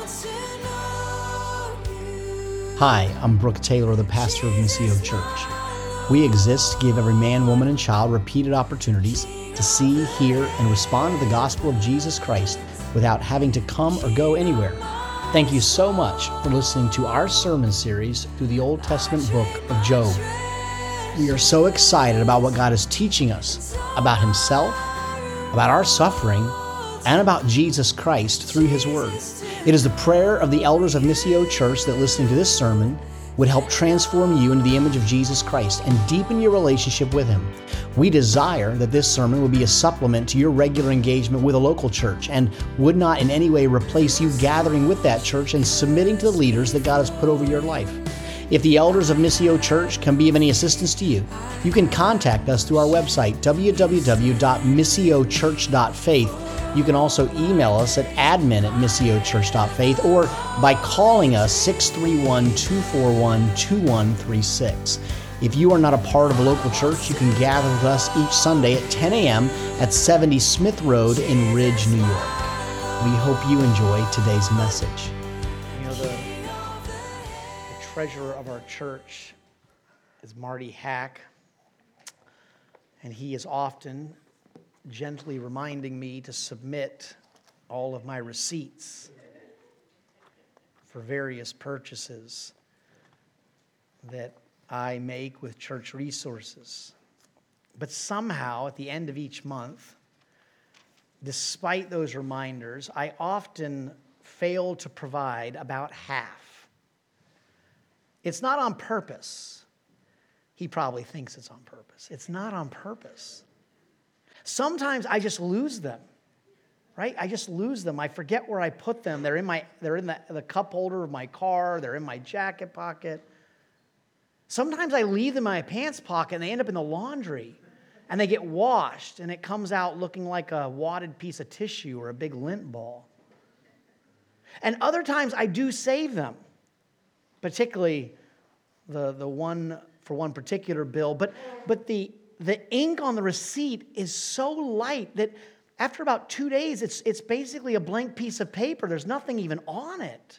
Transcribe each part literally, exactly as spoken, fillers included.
Hi, I'm Brooke Taylor, the pastor of Missio Church. We exist to give every man, woman, and child repeated opportunities to see, hear, and respond to the gospel of Jesus Christ without having to come or go anywhere. Thank you so much for listening to our sermon series through the Old Testament book of Job. We are so excited about what God is teaching us about Himself, about our suffering, and about Jesus Christ through His Word. It is the prayer of the elders of Missio Church that listening to this sermon would help transform you into the image of Jesus Christ and deepen your relationship with Him. We desire that this sermon would be a supplement to your regular engagement with a local church and would not in any way replace you gathering with that church and submitting to the leaders that God has put over your life. If the elders of Missio Church can be of any assistance to you, you can contact us through our website, w w w dot missio church dot faith. You can also email us at admin at missio church dot faith or by calling us six three one, two four one, two one three six. If you are not a part of a local church, you can gather with us each Sunday at ten a.m. at seventy Smith Road in Ridge, New York. We hope you enjoy today's message. You know, the, the treasurer of our church is Marty Hack, and he is often gently reminding me to submit all of my receipts for various purchases that I make with church resources. But somehow, at the end of each month, despite those reminders, I often fail to provide about half. It's not on purpose. He probably thinks it's on purpose. It's not on purpose. Sometimes I just lose them, right? I just lose them. I forget where I put them. They're in my, they're in the, the cup holder of my car. They're in my jacket pocket. Sometimes I leave them in my pants pocket and they end up in the laundry and they get washed and it comes out looking like a wadded piece of tissue or a big lint ball. And other times I do save them, particularly the, the one for one particular bill, but, but the The ink on the receipt is so light that after about two days, it's, it's basically a blank piece of paper. There's nothing even on it.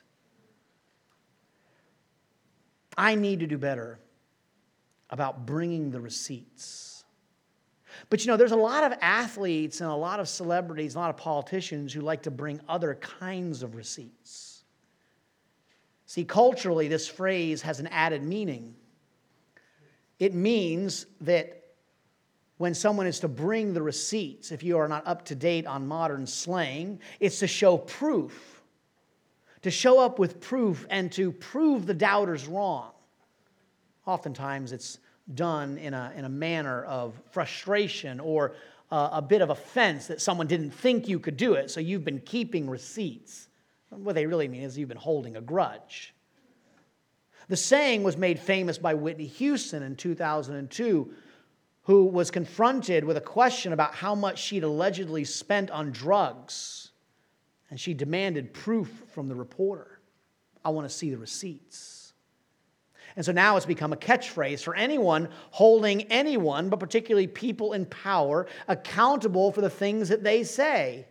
I need to do better about bringing the receipts. But you know, there's a lot of athletes and a lot of celebrities, a lot of politicians who like to bring other kinds of receipts. See, culturally, this phrase has an added meaning. It means that when someone is to bring the receipts, if you are not up to date on modern slang, it's to show proof. To show up with proof and to prove the doubters wrong. Oftentimes it's done in a, in a manner of frustration or uh, a bit of offense that someone didn't think you could do it, so you've been keeping receipts. What they really mean is you've been holding a grudge. The saying was made famous by Whitney Houston in two thousand two, who was confronted with a question about how much she'd allegedly spent on drugs. And she demanded proof from the reporter. I want to see the receipts. And so now it's become a catchphrase for anyone holding anyone, but particularly people in power, accountable for the things that they say.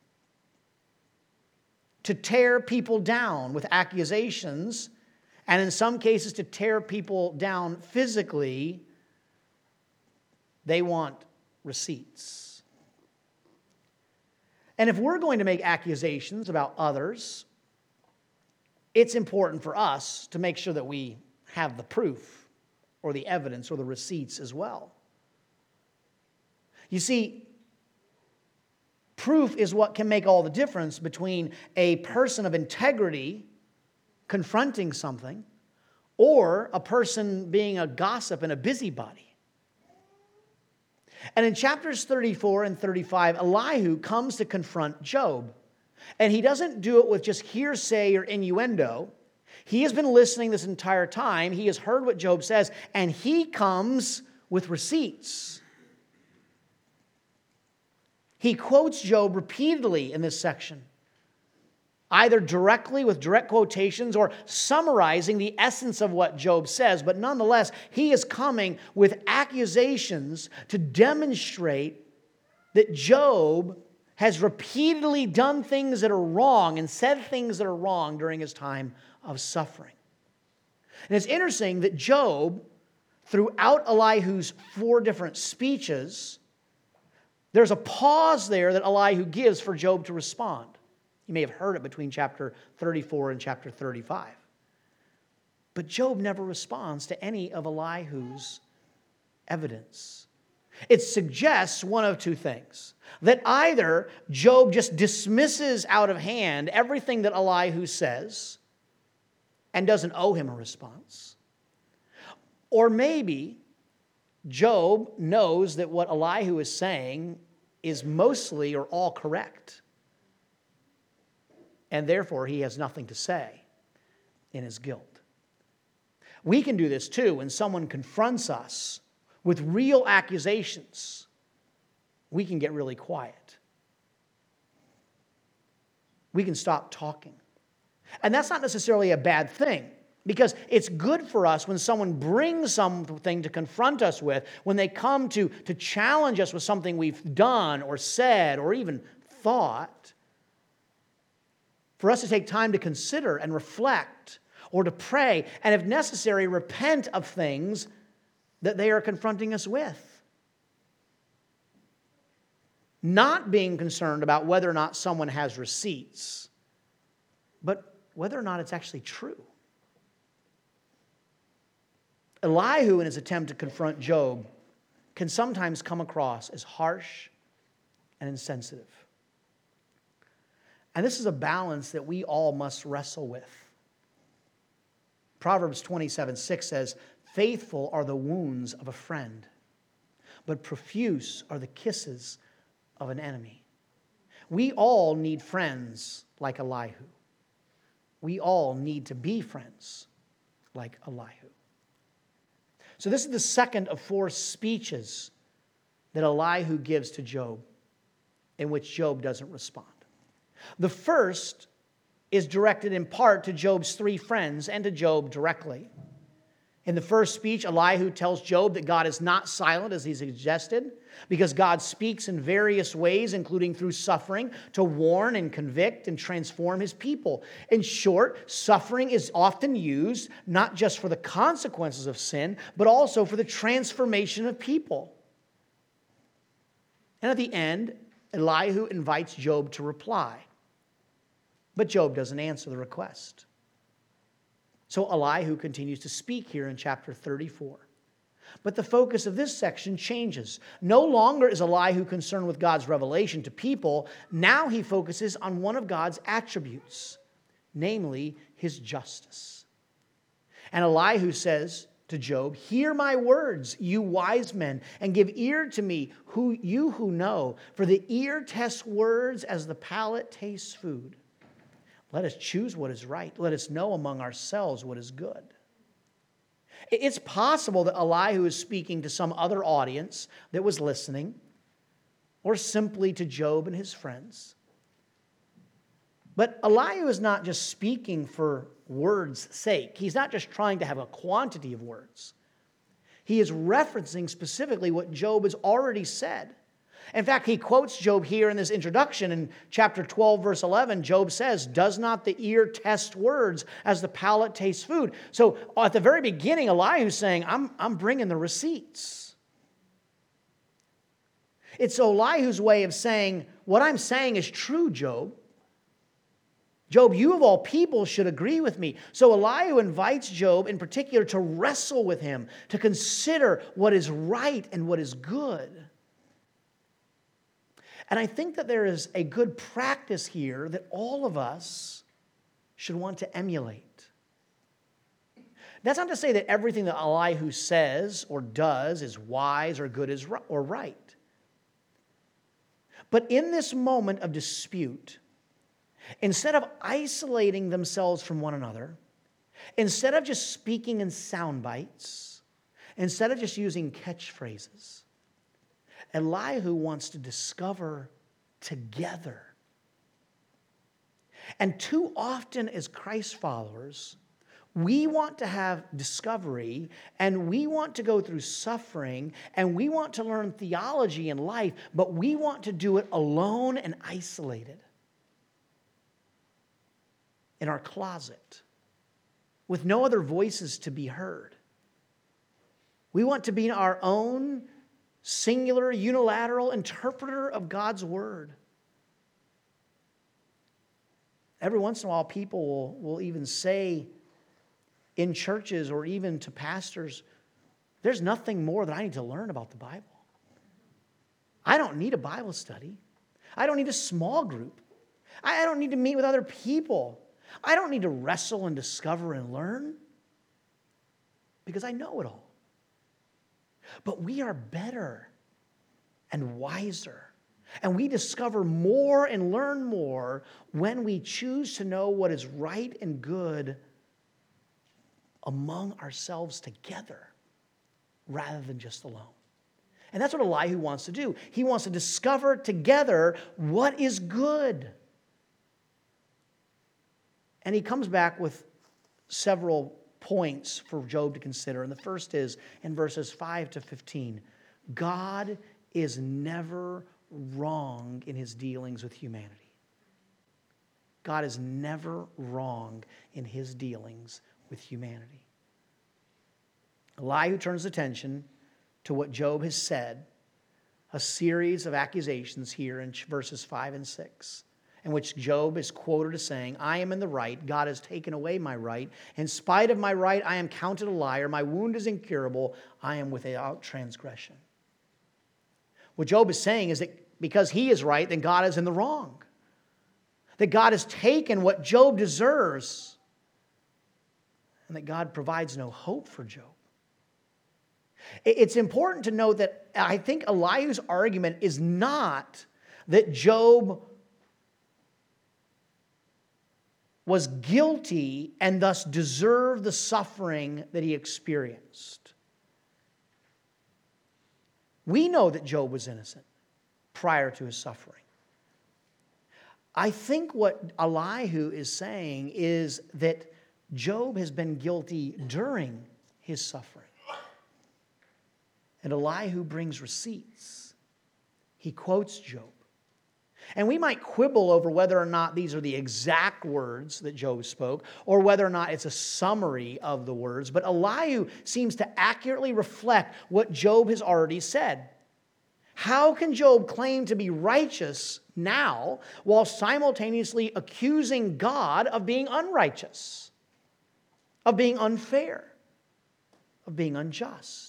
To tear people down with accusations, and in some cases to tear people down physically. They want receipts. And if we're going to make accusations about others, it's important for us to make sure that we have the proof or the evidence or the receipts as well. You see, proof is what can make all the difference between a person of integrity confronting something or a person being a gossip and a busybody. And in chapters thirty-four and thirty-five, Elihu comes to confront Job. And he doesn't do it with just hearsay or innuendo. He has been listening this entire time. He has heard what Job says, and he comes with receipts. He quotes Job repeatedly in this section, either directly with direct quotations or summarizing the essence of what Job says. But nonetheless, he is coming with accusations to demonstrate that Job has repeatedly done things that are wrong and said things that are wrong during his time of suffering. And it's interesting that Job, throughout Elihu's four different speeches, there's a pause there that Elihu gives for Job to respond. You may have heard it between chapter thirty-four and chapter thirty-five. But Job never responds to any of Elihu's evidence. It suggests one of two things. That either Job just dismisses out of hand everything that Elihu says and doesn't owe him a response. Or maybe Job knows that what Elihu is saying is mostly or all correct. And therefore he has nothing to say in his guilt. We can do this too when someone confronts us with real accusations. We can get really quiet. We can stop talking. And that's not necessarily a bad thing, because it's good for us when someone brings something to confront us with, when they come to, to challenge us with something we've done or said or even thought, for us to take time to consider and reflect or to pray, and if necessary, repent of things that they are confronting us with. Not being concerned about whether or not someone has receipts, but whether or not it's actually true. Elihu, in his attempt to confront Job, can sometimes come across as harsh and insensitive. And this is a balance that we all must wrestle with. Proverbs twenty-seven six says, "Faithful are the wounds of a friend, but profuse are the kisses of an enemy." We all need friends like Elihu. We all need to be friends like Elihu. So this is the second of four speeches that Elihu gives to Job, in which Job doesn't respond. The first is directed in part to Job's three friends and to Job directly. In the first speech, Elihu tells Job that God is not silent, as he suggested, because God speaks in various ways, including through suffering, to warn and convict and transform his people. In short, suffering is often used not just for the consequences of sin, but also for the transformation of people. And at the end, Elihu invites Job to reply. But Job doesn't answer the request. So Elihu continues to speak here in chapter thirty-four. But the focus of this section changes. No longer is Elihu concerned with God's revelation to people. Now he focuses on one of God's attributes, namely his justice. And Elihu says to Job, "Hear my words, you wise men, and give ear to me, who you who know. For the ear tests words as the palate tastes food. Let us choose what is right. Let us know among ourselves what is good." It's possible that Elihu is speaking to some other audience that was listening, or simply to Job and his friends. But Elihu is not just speaking for words' sake. He's not just trying to have a quantity of words. He is referencing specifically what Job has already said. In fact, he quotes Job here in this introduction. In chapter twelve, verse eleven, Job says, "Does not the ear test words as the palate tastes food?" So at the very beginning, Elihu's saying, I'm, I'm bringing the receipts. It's Elihu's way of saying, what I'm saying is true, Job. Job, you of all people should agree with me. So Elihu invites Job in particular to wrestle with him, to consider what is right and what is good. And I think that there is a good practice here that all of us should want to emulate. That's not to say that everything that Elihu says or does is wise or good or right. But in this moment of dispute, instead of isolating themselves from one another, instead of just speaking in sound bites, instead of just using catchphrases, Elihu wants to discover together. And too often as Christ followers, We want to have discovery, and we want to go through suffering, and we want to learn theology in life, but we want to do it alone and isolated in our closet with no other voices to be heard. We want to be our own singular, unilateral interpreter of God's word. Every once in a while, people will, will even say in churches or even to pastors, there's nothing more that I need to learn about the Bible. I don't need a Bible study. I don't need a small group. I don't need to meet with other people. I don't need to wrestle and discover and learn because I know it all. But we are better and wiser. And we discover more and learn more when we choose to know what is right and good among ourselves together rather than just alone. And that's what Elihu wants to do. He wants to discover together what is good. And he comes back with several points for Job to consider. And the first is in verses five to fifteen. God is never wrong in his dealings with humanity. God is never wrong in his dealings with humanity. Elihu turns attention to what Job has said, a series of accusations here in verses five and six, in which Job is quoted as saying, I am in the right, God has taken away my right. In spite of my right, I am counted a liar. My wound is incurable. I am without transgression. What Job is saying is that because he is right, then God is in the wrong. That God has taken what Job deserves, and that God provides no hope for Job. It's important to note that I think Elihu's argument is not that Job was guilty and thus deserved the suffering that he experienced. We know that Job was innocent prior to his suffering. I think what Elihu is saying is that Job has been guilty during his suffering. And Elihu brings receipts. He quotes Job. And we might quibble over whether or not these are the exact words that Job spoke, or whether or not it's a summary of the words. But Elihu seems to accurately reflect what Job has already said. How can Job claim to be righteous now while simultaneously accusing God of being unrighteous, of being unfair, of being unjust?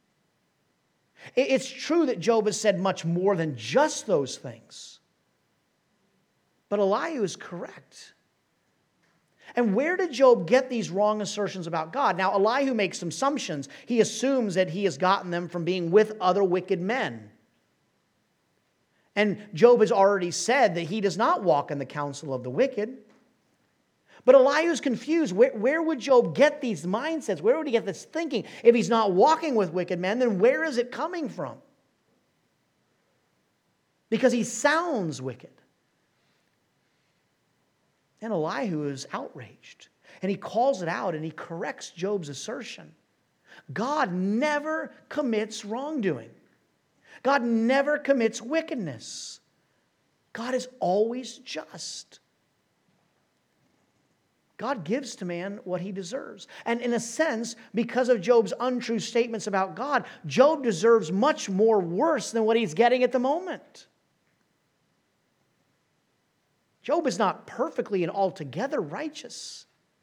It's true that Job has said much more than just those things. But Elihu is correct. And where did Job get these wrong assertions about God? Now, Elihu makes some assumptions. He assumes that he has gotten them from being with other wicked men. And Job has already said that he does not walk in the counsel of the wicked. But Elihu is confused. Where, where would Job get these mindsets? Where would he get this thinking? If he's not walking with wicked men, then where is it coming from? Because he sounds wicked. And Elihu is outraged. And he calls it out and he corrects Job's assertion. God never commits wrongdoing. God never commits wickedness. God is always just. God gives to man what he deserves. And in a sense, because of Job's untrue statements about God, Job deserves much more worse than what he's getting at the moment. Job is not perfectly and altogether righteous,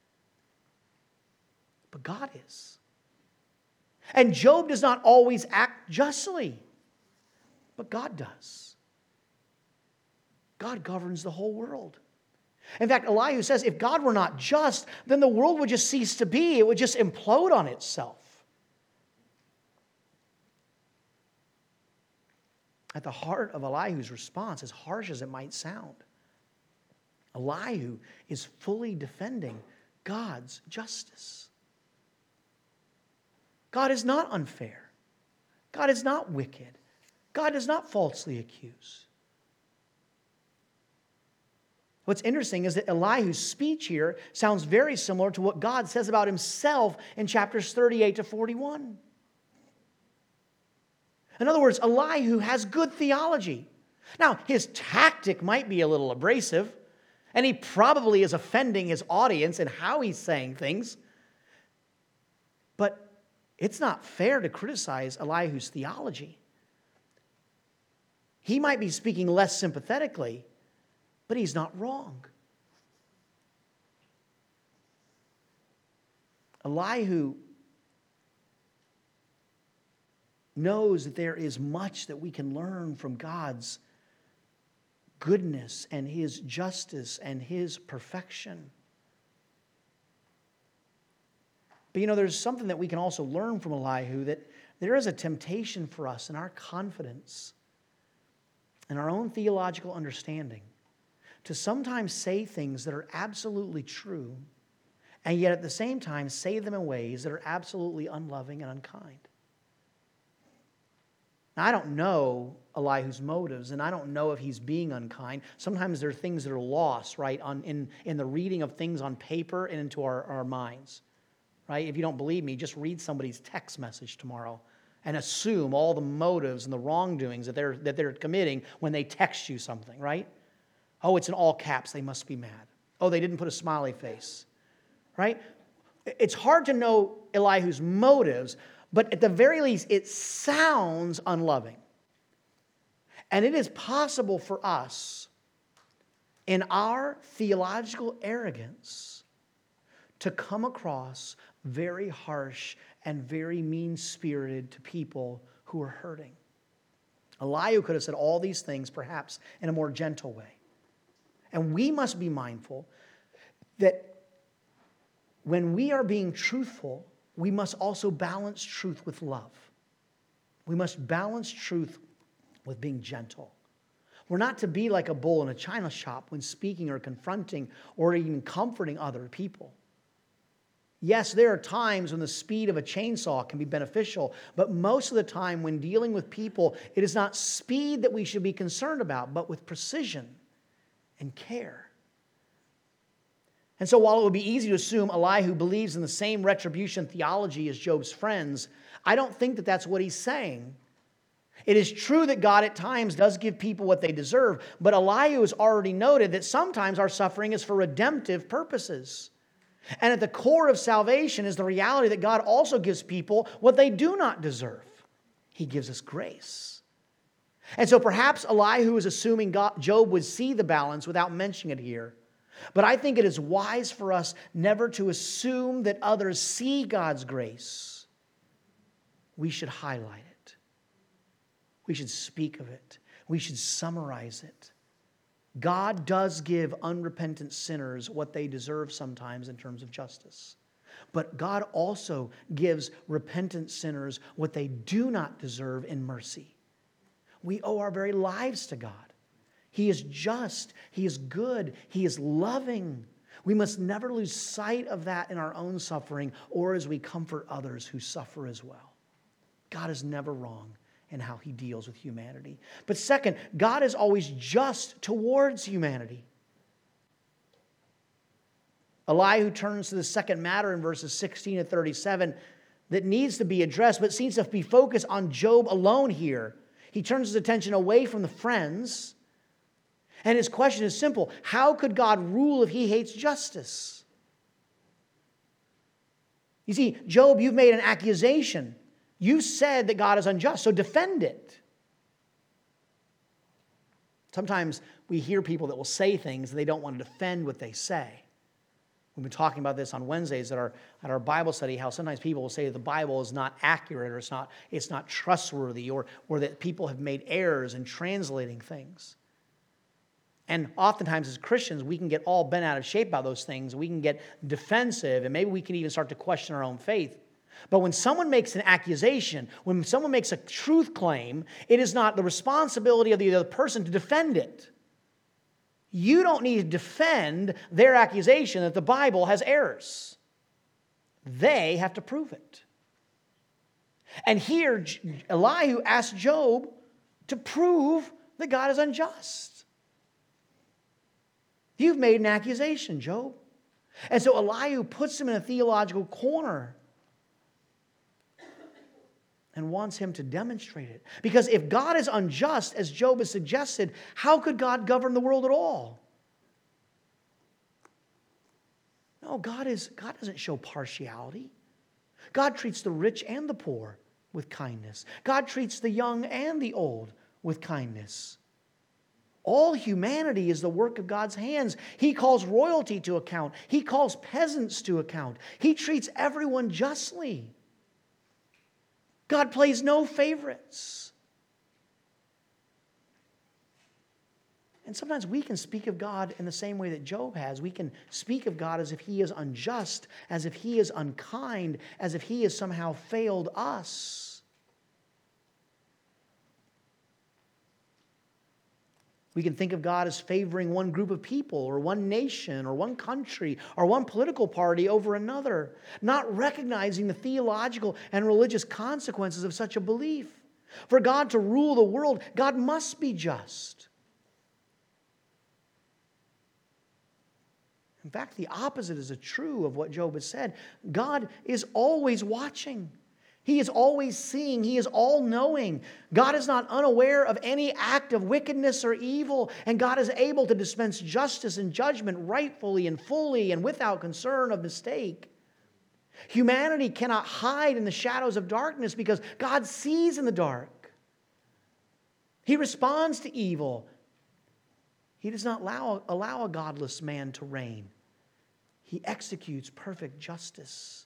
but God is. And Job does not always act justly, but God does. God governs the whole world. In fact, Elihu says if God were not just, then the world would just cease to be. It would just implode on itself. At the heart of Elihu's response, as harsh as it might sound, Elihu is fully defending God's justice. God is not unfair. God is not wicked. God does not falsely accuse. What's interesting is that Elihu's speech here sounds very similar to what God says about himself in chapters thirty-eight to forty-one. In other words, Elihu has good theology. Now, his tactic might be a little abrasive, and he probably is offending his audience in how he's saying things. But it's not fair to criticize Elihu's theology. He might be speaking less sympathetically, but he's not wrong. Elihu knows that there is much that we can learn from God's goodness and His justice and His perfection. But you know, there's something that we can also learn from Elihu, that there is a temptation for us in our confidence and our own theological understanding to sometimes say things that are absolutely true, and yet at the same time say them in ways that are absolutely unloving and unkind. Now, I don't know Elihu's motives, and I don't know if he's being unkind. Sometimes there are things that are lost, right, on, in, in the reading of things on paper and into our, our minds, right? If you don't believe me, just read somebody's text message tomorrow and assume all the motives and the wrongdoings that they're, that they're committing when they text you something, right? Oh, it's in all caps, they must be mad. Oh, they didn't put a smiley face, right? It's hard to know Elihu's motives, but at the very least, it sounds unloving. And it is possible for us, in our theological arrogance, to come across very harsh and very mean-spirited to people who are hurting. Elihu could have said all these things, perhaps in a more gentle way. And we must be mindful that when we are being truthful, we must also balance truth with love. We must balance truth with being gentle. We're not to be like a bull in a china shop when speaking or confronting or even comforting other people. Yes, there are times when the speed of a chainsaw can be beneficial, but most of the time when dealing with people, it is not speed that we should be concerned about, but with precision and care. And so while it would be easy to assume Elihu believes in the same retribution theology as Job's friends, I don't think that that's what he's saying. It is true that God at times does give people what they deserve, but Elihu has already noted that sometimes our suffering is for redemptive purposes. And at the core of salvation is the reality that God also gives people what they do not deserve. He gives us grace. And so perhaps Elihu is assuming God, Job would see the balance without mentioning it here. But I think it is wise for us never to assume that others see God's grace. We should highlight it. We should speak of it. We should summarize it. God does give unrepentant sinners what they deserve sometimes in terms of justice. But God also gives repentant sinners what they do not deserve in mercy. We owe our very lives to God. He is just. He is good. He is loving. We must never lose sight of that in our own suffering or as we comfort others who suffer as well. God is never wrong in how He deals with humanity. But second, God is always just towards humanity. Elihu turns to the second matter in verses sixteen to thirty-seven that needs to be addressed, but seems to be focused on Job alone here. He turns his attention away from the friends. And his question is simple. How could God rule if He hates justice? You see, Job, you've made an accusation. You said that God is unjust, so defend it. Sometimes we hear people that will say things and they don't want to defend what they say. We've been talking about this on Wednesdays at our, at our Bible study, how sometimes people will say that the Bible is not accurate or it's not, it's not trustworthy or, or that people have made errors in translating things. And oftentimes as Christians, we can get all bent out of shape about those things. We can get defensive, and maybe we can even start to question our own faith. But when someone makes an accusation, when someone makes a truth claim, it is not the responsibility of the other person to defend it. You don't need to defend their accusation that the Bible has errors. They have to prove it. And here, Elihu asked Job to prove that God is unjust. You've made an accusation, Job. And so Elihu puts him in a theological corner and wants him to demonstrate it. Because if God is unjust, as Job has suggested, how could God govern the world at all? No, God is, God doesn't show partiality. God treats the rich and the poor with kindness. God treats the young and the old with kindness. All humanity is the work of God's hands. He calls royalty to account. He calls peasants to account. He treats everyone justly. God plays no favorites. And sometimes we can speak of God in the same way that Job has. We can speak of God as if He is unjust, as if He is unkind, as if He has somehow failed us. We can think of God as favoring one group of people or one nation or one country or one political party over another, not recognizing the theological and religious consequences of such a belief. For God to rule the world, God must be just. In fact, the opposite is true of what Job has said. God is always watching. He is always seeing. He is all-knowing. God is not unaware of any act of wickedness or evil, and God is able to dispense justice and judgment rightfully and fully and without concern of mistake. Humanity cannot hide in the shadows of darkness because God sees in the dark. He responds to evil. He does not allow, allow a godless man to reign. He executes perfect justice.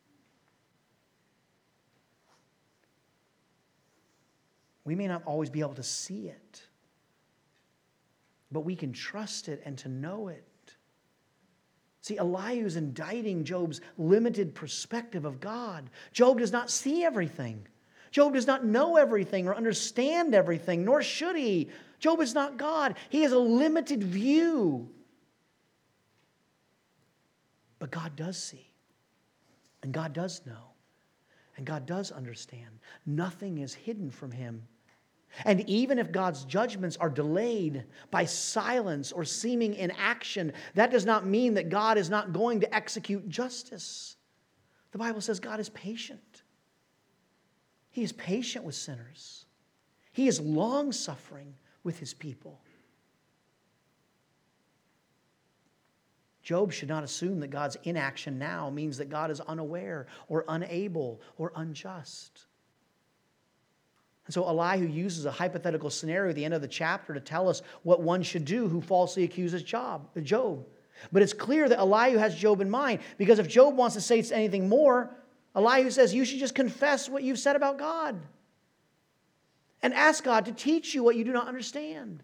We may not always be able to see it, but we can trust it and to know it. See, Elihu is indicting Job's limited perspective of God. Job does not see everything. Job does not know everything or understand everything, nor should he. Job is not God. He has a limited view. But God does see, and God does know, and God does understand. Nothing is hidden from Him. And even if God's judgments are delayed by silence or seeming inaction, that does not mean that God is not going to execute justice. The Bible says God is patient. He is patient with sinners. He is long-suffering with His people. Job should not assume that God's inaction now means that God is unaware or unable or unjust. And so Elihu uses a hypothetical scenario at the end of the chapter to tell us what one should do who falsely accuses Job. Job. But it's clear that Elihu has Job in mind, because if Job wants to say anything more, Elihu says you should just confess what you've said about God and ask God to teach you what you do not understand.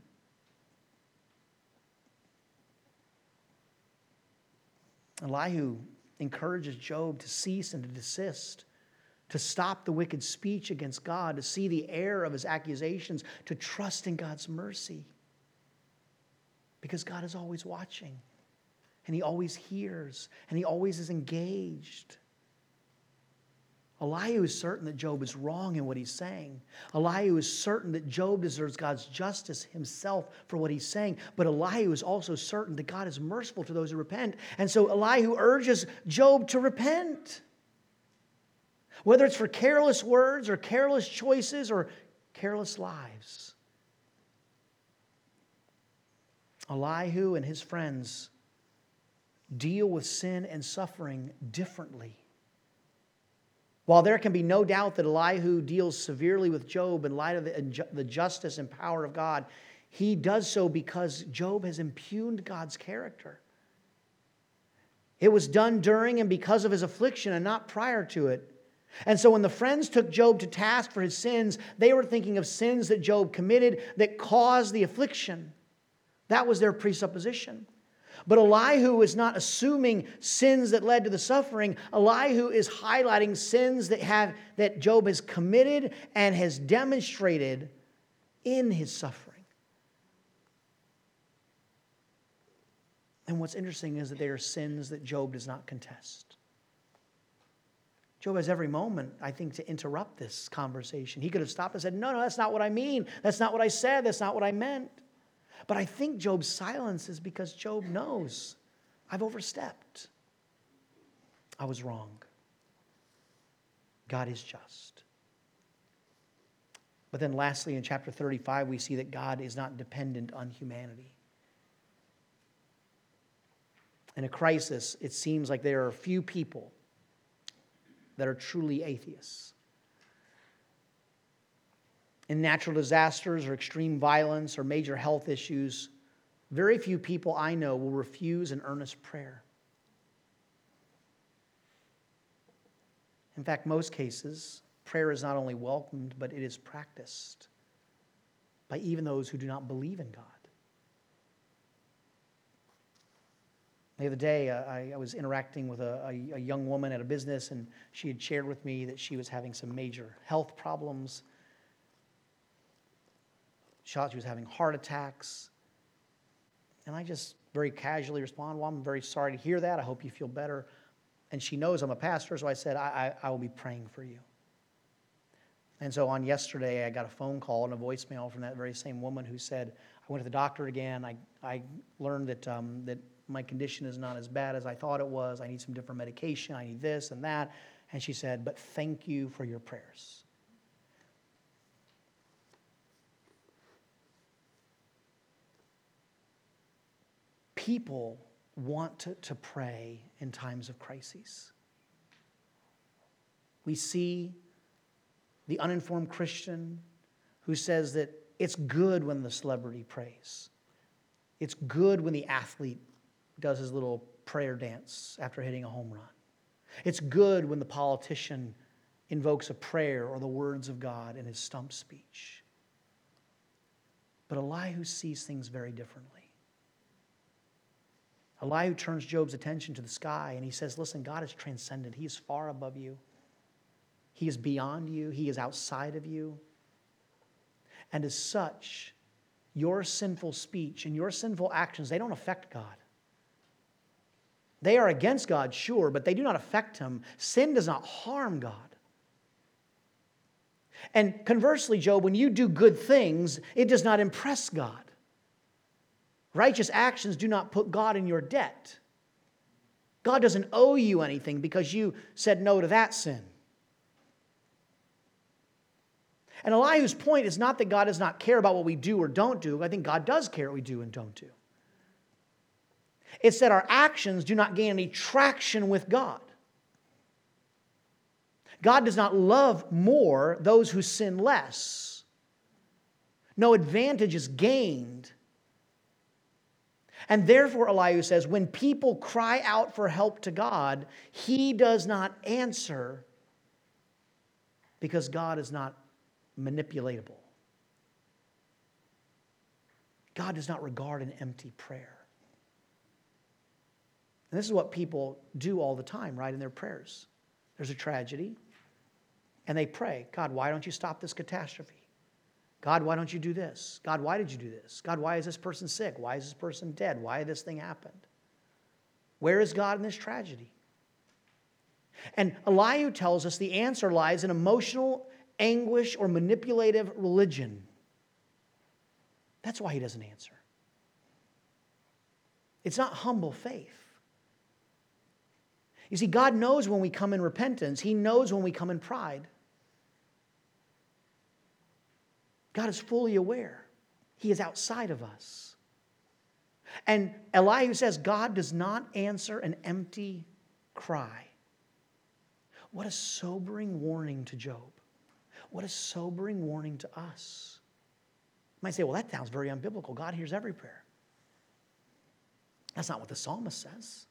Elihu encourages Job to cease and to desist, to stop the wicked speech against God, to see the error of his accusations, to trust in God's mercy. Because God is always watching, and He always hears, and He always is engaged. Elihu is certain that Job is wrong in what he's saying. Elihu is certain that Job deserves God's justice himself for what he's saying. But Elihu is also certain that God is merciful to those who repent. And so Elihu urges Job to repent. Whether it's for careless words or careless choices or careless lives. Elihu and his friends deal with sin and suffering differently. While there can be no doubt that Elihu deals severely with Job in light of the, the justice and power of God, he does so because Job has impugned God's character. It was done during and because of his affliction and not prior to it. And so when the friends took Job to task for his sins, they were thinking of sins that Job committed that caused the affliction. That was their presupposition. But Elihu is not assuming sins that led to the suffering. Elihu is highlighting sins that have that Job has committed and has demonstrated in his suffering. And what's interesting is that they are sins that Job does not contest. Job has every moment, I think, to interrupt this conversation. He could have stopped and said, no, no, that's not what I mean. That's not what I said. That's not what I meant. But I think Job's silence is because Job knows, I've overstepped. I was wrong. God is just. But then lastly, in chapter thirty-five, we see that God is not dependent on humanity. In a crisis, it seems like there are few people that are truly atheists. In natural disasters or extreme violence or major health issues, very few people I know will refuse an earnest prayer. In fact, most cases, prayer is not only welcomed, but it is practiced by even those who do not believe in God. The other day, uh, I, I was interacting with a, a, a young woman at a business, and she had shared with me that she was having some major health problems. She thought she was having heart attacks. And I just very casually responded, well, I'm very sorry to hear that. I hope you feel better. And she knows I'm a pastor, so I said, I, I, I will be praying for you. And so on yesterday, I got a phone call and a voicemail from that very same woman who said, I went to the doctor again. I, I learned that, um, that my condition is not as bad as I thought it was. I need some different medication. I need this and that. And she said, but thank you for your prayers. People want to, to pray in times of crises. We see the uninformed Christian who says that it's good when the celebrity prays. It's good when the athlete does his little prayer dance after hitting a home run. It's good when the politician invokes a prayer or the words of God in his stump speech. But Elihu sees things very differently. Elihu turns Job's attention to the sky and he says, listen, God is transcendent. He is far above you. He is beyond you. He is outside of you. And as such, your sinful speech and your sinful actions, they don't affect God. They are against God, sure, but they do not affect Him. Sin does not harm God. And conversely, Job, when you do good things, it does not impress God. Righteous actions do not put God in your debt. God doesn't owe you anything because you said no to that sin. And Elihu's point is not that God does not care about what we do or don't do. I think God does care what we do and don't do. It's that our actions do not gain any traction with God. God does not love more those who sin less. No advantage is gained. And therefore, Elihu says, when people cry out for help to God, He does not answer because God is not manipulatable. God does not regard an empty prayer. And this is what people do all the time, right, in their prayers. There's a tragedy, and they pray, God, why don't you stop this catastrophe? God, why don't you do this? God, why did you do this? God, why is this person sick? Why is this person dead? Why did this thing happen? Where is God in this tragedy? And Elihu tells us the answer lies in emotional anguish or manipulative religion. That's why he doesn't answer. It's not humble faith. You see, God knows when we come in repentance. He knows when we come in pride. God is fully aware. He is outside of us. And Elihu says, God does not answer an empty cry. What a sobering warning to Job. What a sobering warning to us. You might say, well, that sounds very unbiblical. God hears every prayer. That's not what the psalmist says.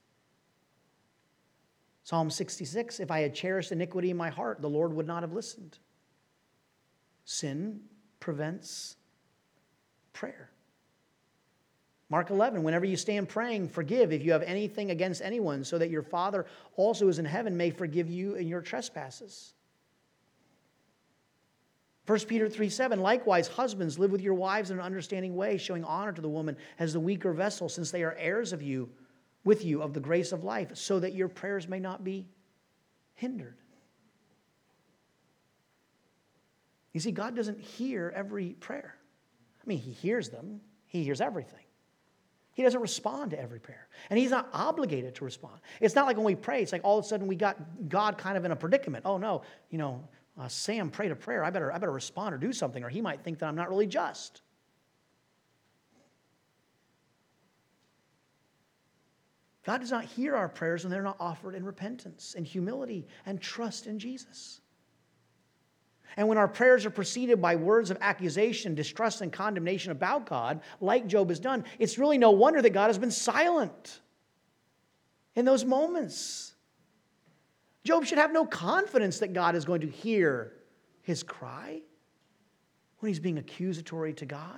Psalm sixty-six, if I had cherished iniquity in my heart, the Lord would not have listened. Sin prevents prayer. Mark eleven, whenever you stand praying, forgive if you have anything against anyone, so that your Father also is in heaven may forgive you in your trespasses. First Peter three seven, likewise, husbands, live with your wives in an understanding way, showing honor to the woman as the weaker vessel, since they are heirs of you, with you of the grace of life, so that your prayers may not be hindered. You see, God doesn't hear every prayer. I mean, He hears them. He hears everything. He doesn't respond to every prayer. And he's not obligated to respond. It's not like when we pray, it's like all of a sudden we got God kind of in a predicament. Oh no, you know, uh, Sam prayed a prayer. I better, I better respond or do something, or he might think that I'm not really just. God does not hear our prayers when they're not offered in repentance and humility and trust in Jesus. And when our prayers are preceded by words of accusation, distrust, and condemnation about God, like Job has done, it's really no wonder that God has been silent in those moments. Job should have no confidence that God is going to hear his cry when he's being accusatory to God.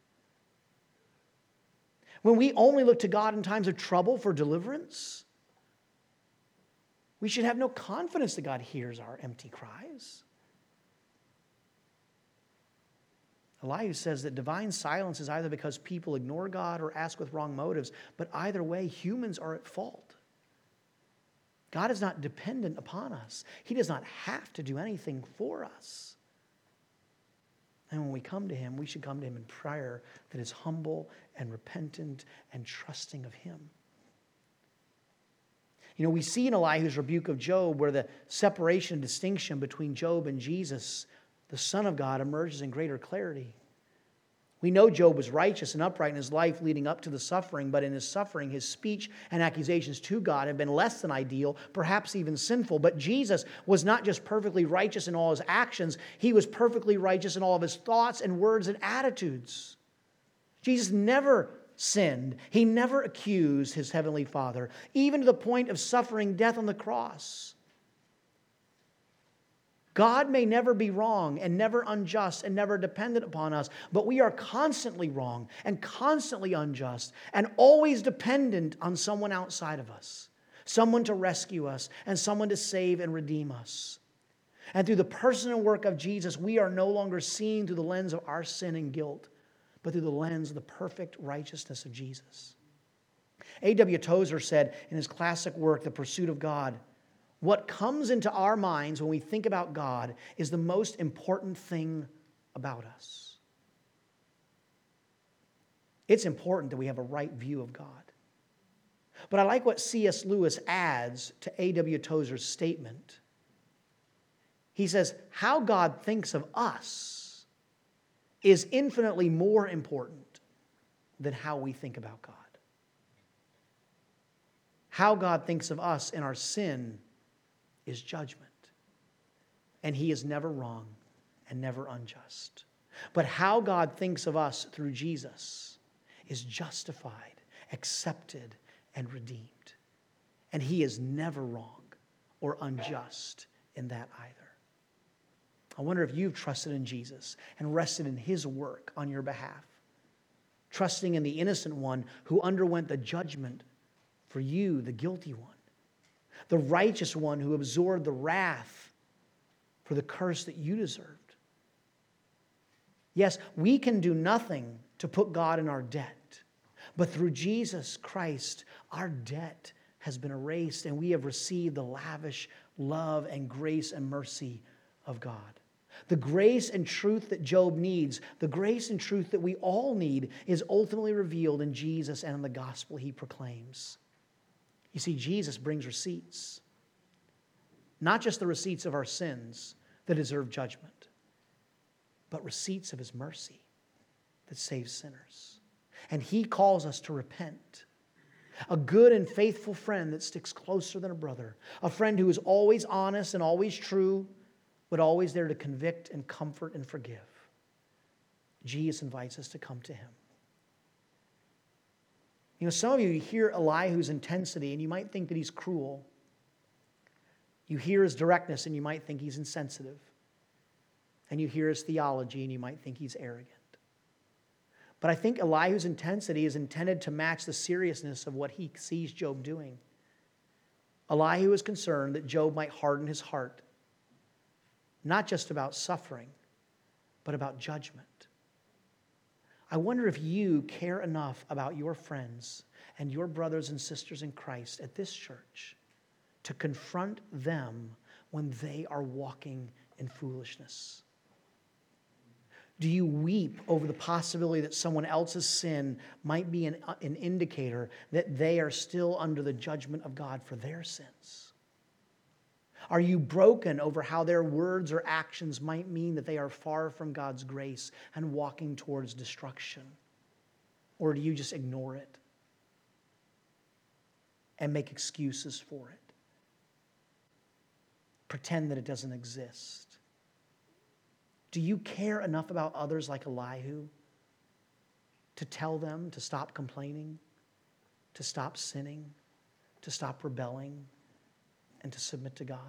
When we only look to God in times of trouble for deliverance, we should have no confidence that God hears our empty cries. Elihu says that divine silence is either because people ignore God or ask with wrong motives, but either way, humans are at fault. God is not dependent upon us. He does not have to do anything for us. And when we come to him, we should come to him in prayer that is humble and repentant and trusting of him. You know, we see in Elihu's rebuke of Job where the separation and distinction between Job and Jesus, the Son of God, emerges in greater clarity. We know Job was righteous and upright in his life leading up to the suffering, but in his suffering, his speech and accusations to God have been less than ideal, perhaps even sinful. But Jesus was not just perfectly righteous in all his actions, he was perfectly righteous in all of his thoughts and words and attitudes. Jesus never sinned. He never accused his heavenly Father, even to the point of suffering death on the cross. God may never be wrong and never unjust and never dependent upon us, but we are constantly wrong and constantly unjust and always dependent on someone outside of us, someone to rescue us and someone to save and redeem us. And through the person and work of Jesus, we are no longer seen through the lens of our sin and guilt, but through the lens of the perfect righteousness of Jesus. A W Tozer said in his classic work, The Pursuit of God, what comes into our minds when we think about God is the most important thing about us. It's important that we have a right view of God. But I like what C S Lewis adds to A W Tozer's statement. He says, how God thinks of us is infinitely more important than how we think about God. How God thinks of us in our sin is judgment. And he is never wrong and never unjust. But how God thinks of us through Jesus is justified, accepted, and redeemed. And he is never wrong or unjust in that either. I wonder if you've trusted in Jesus and rested in his work on your behalf, trusting in the innocent one who underwent the judgment for you, the guilty one, the righteous one who absorbed the wrath for the curse that you deserved. Yes, we can do nothing to put God in our debt, but through Jesus Christ, our debt has been erased and we have received the lavish love and grace and mercy of God. The grace and truth that Job needs, the grace and truth that we all need, is ultimately revealed in Jesus and in the gospel he proclaims. You see, Jesus brings receipts. Not just the receipts of our sins that deserve judgment, but receipts of his mercy that saves sinners. And he calls us to repent. A good and faithful friend that sticks closer than a brother. A friend who is always honest and always true, but always there to convict and comfort and forgive. Jesus invites us to come to him. You know, some of you hear Elihu's intensity and you might think that he's cruel. You hear his directness and you might think he's insensitive. And you hear his theology and you might think he's arrogant. But I think Elihu's intensity is intended to match the seriousness of what he sees Job doing. Elihu is concerned that Job might harden his heart, not just about suffering, but about judgment. I wonder if you care enough about your friends and your brothers and sisters in Christ at this church to confront them when they are walking in foolishness. Do you weep over the possibility that someone else's sin might be an, an indicator that they are still under the judgment of God for their sins? Are you broken over how their words or actions might mean that they are far from God's grace and walking towards destruction? Or do you just ignore it and make excuses for it? Pretend that it doesn't exist? Do you care enough about others like Elihu to tell them to stop complaining, to stop sinning, to stop rebelling, and to submit to God?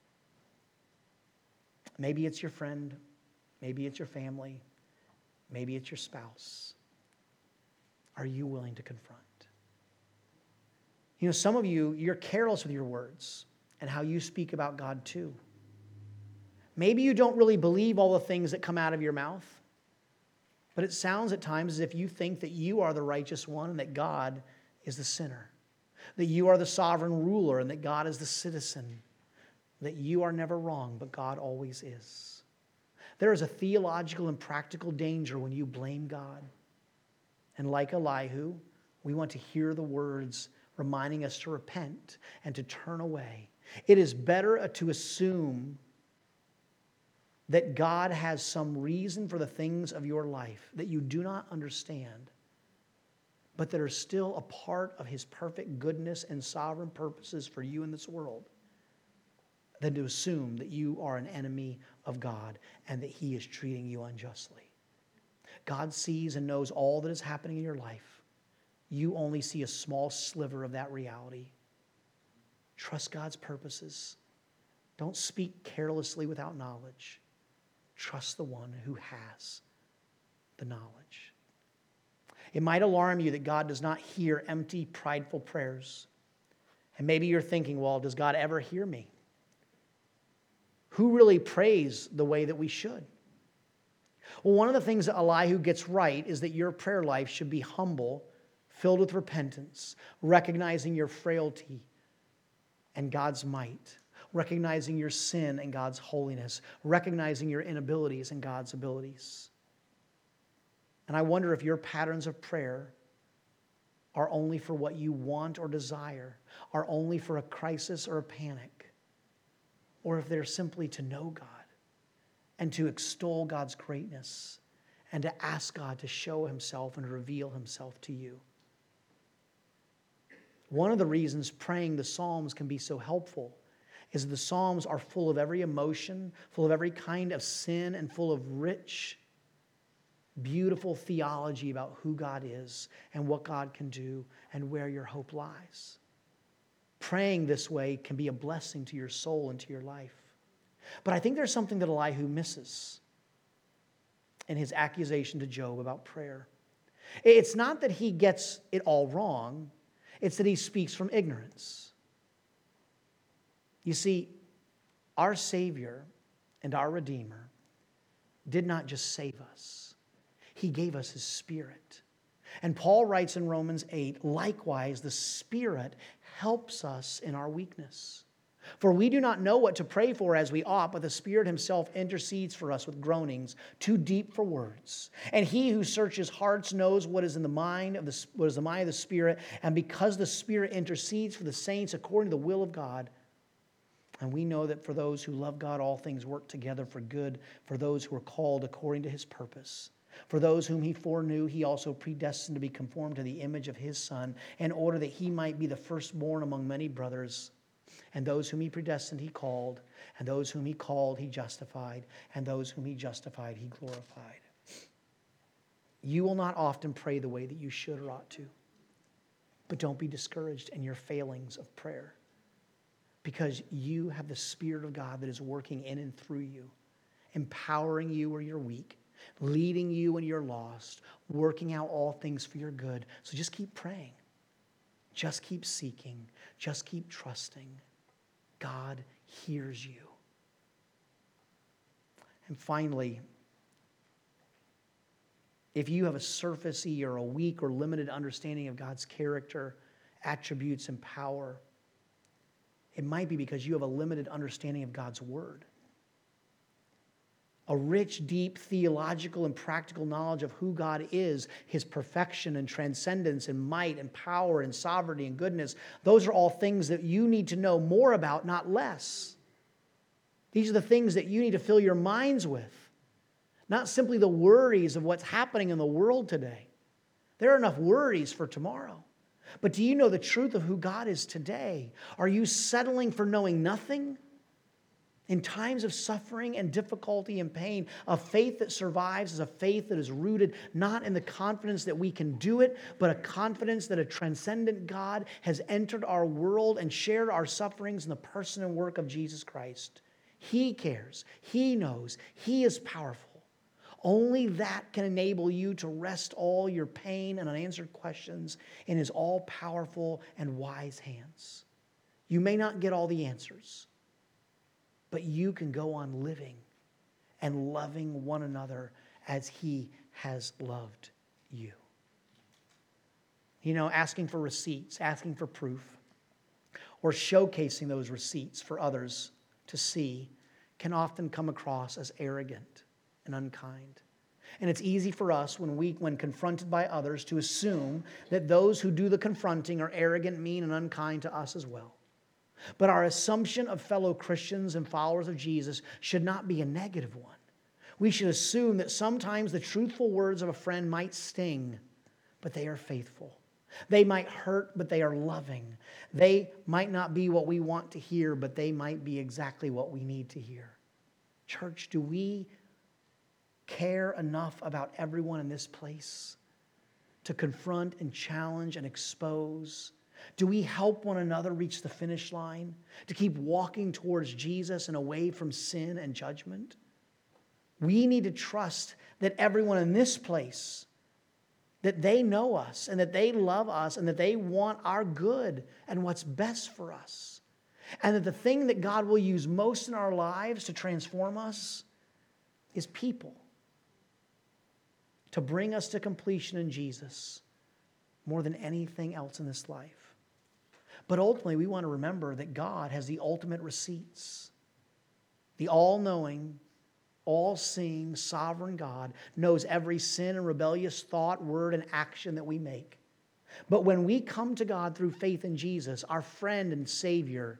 Maybe it's your friend, maybe it's your family, maybe it's your spouse. Are you willing to confront? You know, some of you, you're careless with your words and how you speak about God too. Maybe you don't really believe all the things that come out of your mouth, but it sounds at times as if you think that you are the righteous one and that God is the sinner, that you are the sovereign ruler and that God is the citizen, that you are never wrong, but God always is. There is a theological and practical danger when you blame God. And like Elihu, we want to hear the words reminding us to repent and to turn away. It is better to assume that God has some reason for the things of your life that you do not understand, but that are still a part of His perfect goodness and sovereign purposes for you in this world, than to assume that you are an enemy of God and that He is treating you unjustly. God sees and knows all that is happening in your life. You only see a small sliver of that reality. Trust God's purposes. Don't speak carelessly without knowledge. Trust the one who has the knowledge. It might alarm you that God does not hear empty, prideful prayers. And maybe you're thinking, well, does God ever hear me? Who really prays the way that we should? Well, one of the things that Elihu gets right is that your prayer life should be humble, filled with repentance, recognizing your frailty and God's might, recognizing your sin and God's holiness, recognizing your inabilities and God's abilities. And I wonder if your patterns of prayer are only for what you want or desire, are only for a crisis or a panic, or if they're simply to know God and to extol God's greatness and to ask God to show Himself and reveal Himself to you. One of the reasons praying the Psalms can be so helpful is that the Psalms are full of every emotion, full of every kind of sin, and full of rich, beautiful theology about who God is and what God can do and where your hope lies. Praying this way can be a blessing to your soul and to your life. But I think there's something that Elihu misses in his accusation to Job about prayer. It's not that he gets it all wrong, it's that he speaks from ignorance. You see, our Savior and our Redeemer did not just save us. He gave us His Spirit. And Paul writes in Romans eight, likewise, the Spirit helps us in our weakness. For we do not know what to pray for as we ought, but the Spirit Himself intercedes for us with groanings too deep for words. And He who searches hearts knows what is in the mind of the what is the mind of the Spirit. And because the Spirit intercedes for the saints according to the will of God, and we know that for those who love God, all things work together for good, for those who are called according to His purpose. For those whom He foreknew, He also predestined to be conformed to the image of His Son, in order that He might be the firstborn among many brothers. And those whom He predestined, He called. And those whom He called, He justified. And those whom He justified, He glorified. You will not often pray the way that you should or ought to. But don't be discouraged in your failings of prayer, because you have the Spirit of God that is working in and through you, empowering you where you're weak, leading you when you're lost, working out all things for your good. So just keep praying. Just keep seeking. Just keep trusting. God hears you. And finally, if you have a surfacey or a weak or limited understanding of God's character, attributes, and power, it might be because you have a limited understanding of God's word. a rich, deep theological and practical knowledge of who God is, his perfection and transcendence and might and power and sovereignty and goodness. Those are all things that you need to know more about, not less. These are the things that you need to fill your minds with, not simply the worries of what's happening in the world today. There are enough worries for tomorrow. But do you know the truth of who God is today? Are you settling for knowing nothing? In times of suffering and difficulty and pain, a faith that survives is a faith that is rooted not in the confidence that we can do it, but a confidence that a transcendent God has entered our world and shared our sufferings in the person and work of Jesus Christ. He cares. He knows. He is powerful. Only that can enable you to rest all your pain and unanswered questions in his all-powerful and wise hands. You may not get all the answers, but you can go on living and loving one another as he has loved you. You know, asking for receipts, asking for proof, or showcasing those receipts for others to see can often come across as arrogant and unkind. And it's easy for us when we, when confronted by others, to assume that those who do the confronting are arrogant, mean, and unkind to us as well. But our assumption of fellow Christians and followers of Jesus should not be a negative one. We should assume that sometimes the truthful words of a friend might sting, but they are faithful. They might hurt, but they are loving. They might not be what we want to hear, but they might be exactly what we need to hear. Church, do we care enough about everyone in this place to confront and challenge and expose? Do we help one another reach the finish line, to keep walking towards Jesus and away from sin and judgment? We need to trust that everyone in this place, that they know us and that they love us and that they want our good and what's best for us. And that the thing that God will use most in our lives to transform us is people, to bring us to completion in Jesus more than anything else in this life. But ultimately, we want to remember that God has the ultimate receipts. The all-knowing, all-seeing, sovereign God knows every sin and rebellious thought, word, and action that we make. But when we come to God through faith in Jesus, our friend and Savior,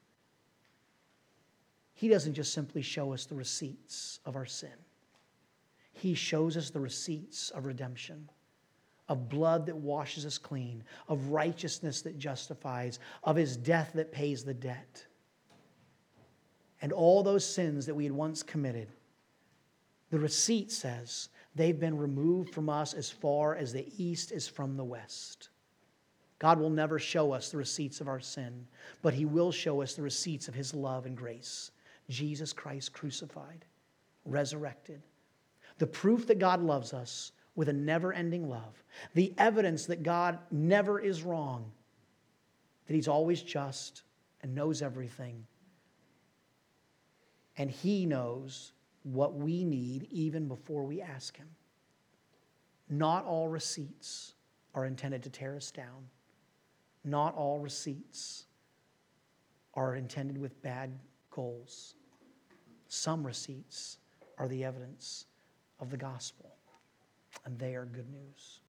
he doesn't just simply show us the receipts of our sin. He shows us the receipts of redemption, of blood that washes us clean, of righteousness that justifies, of his death that pays the debt. And all those sins that we had once committed, the receipt says they've been removed from us as far as the east is from the west. God will never show us the receipts of our sin, but he will show us the receipts of his love and grace. Jesus Christ crucified, resurrected. The proof that God loves us with a never-ending love. The evidence that God never is wrong, that he's always just and knows everything. And he knows what we need even before we ask him. Not all receipts are intended to tear us down. Not all receipts are intended with bad goals. Some receipts are the evidence of the gospel, and they are good news.